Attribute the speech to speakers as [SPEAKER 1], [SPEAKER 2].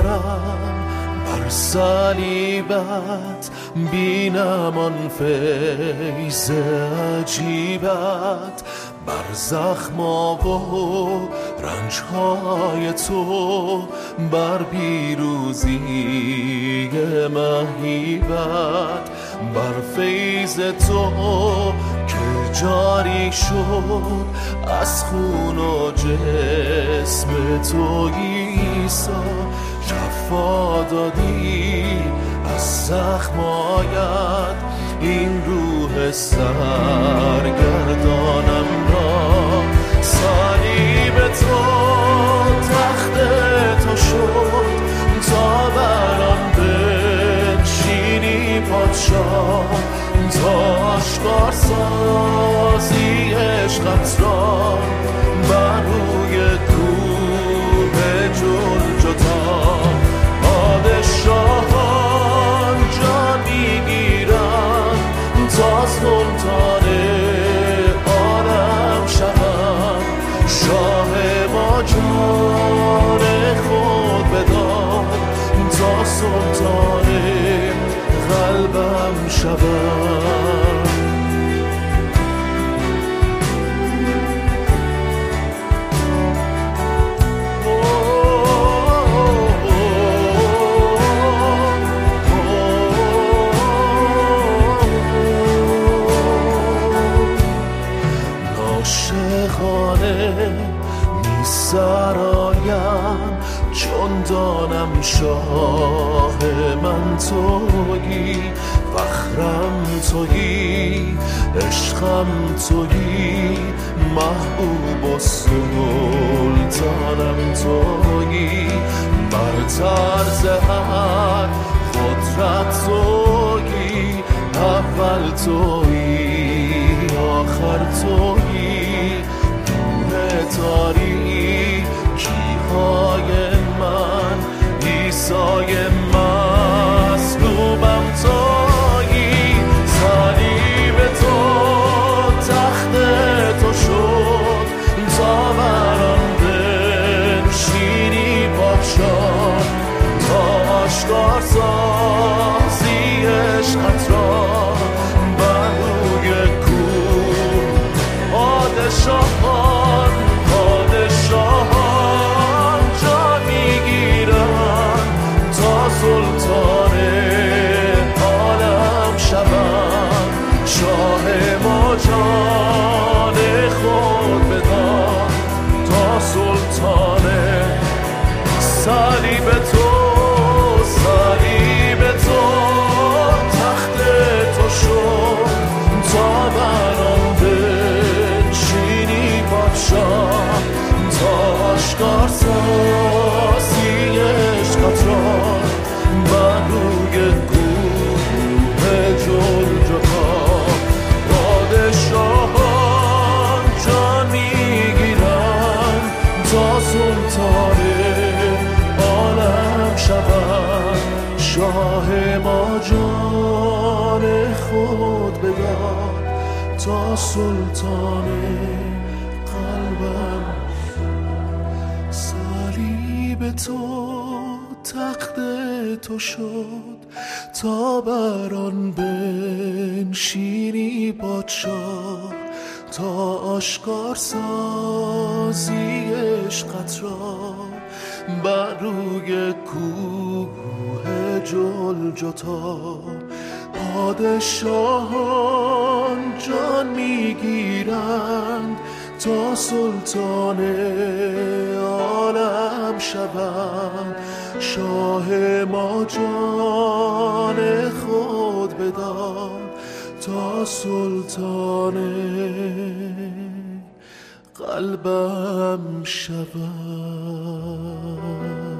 [SPEAKER 1] سرم بر صلیبت بینم آن فیض عجیبت، بر زخم‌ها و رنج‌های تو، بر پیروزی مهیبت، بر فیض تو که جاری شد از خون و جسم تو عیسی، شفا دادی از زخم‌هایت این روح سرگردانم را. صلیب تو تخت تو شد تا بر آن بنشینی پادشاه، تا آشکار سازی عشقت را بر روی کوه جلجتا. پادشاهان جان میگیرند تا سلطان عالم شوند، شاه ما جان خود بداد تا سلطان قلبم شوند. می سرایم چون دانم شاه من تویی، فخرم تویی، عشقم تویی، محبوب و سلطانم تویی، برتر ز هر قدرت تویی، اول تویی آخر تویی، تاریکی های من، عیسی مصلوبم تویی. صلیب تو تخت تو شد تا بر آن بنشینی پادشاه، تا آشکار سازی عشقت را بر روی کوه. پادشاهان جان میگیرند تا سلطان عالم شوند، شاه ما جان خود بداد تا سلطان. صلیب تو تخت تو شد تا بر آن بنشینی پادشاه، تا آشکار سازی عشقت را بر روی کوه جلجتا. پادشاهان جان میگیرند تا سلطان عالم شوند، شاه ما جان خود بداد تا سلطان قلبم. صلیب تو تخت تو شد تا بر آن بنشینی پادشاه، تا آشکار سازی عشقت را بر روی کوه جلجتا. پادشاهان جان میگیرند تا سلطان عالم شوند، شاه ما جان خود بداد تا سلطان قلبم شوند.